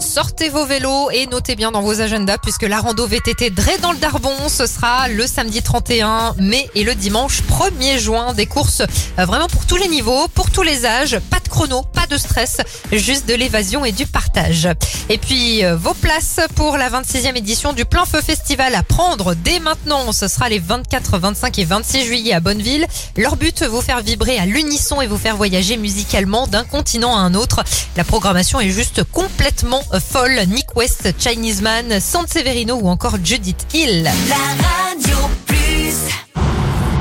Sortez vos vélos et notez bien dans vos agendas puisque la rando VTT Dray dans le Darbon, ce sera le samedi 31 mai et le dimanche 1er juin. Des courses vraiment pour tous les niveaux, pour tous les âges, pas de chrono, pas de stress, juste de l'évasion et du partage. Et puis vos places pour la 26e édition du Plein Feu Festival à prendre dès maintenant. Ce sera les 24, 25 et 26 juillet à Bonneville. Leur but, vous faire vibrer à l'unisson et vous faire voyager musicalement d'un continent à un autre. La programmation est juste complètement folle. Nick West, Chinese Man, Sanseverino ou encore Judith Hill. La Radio Plus.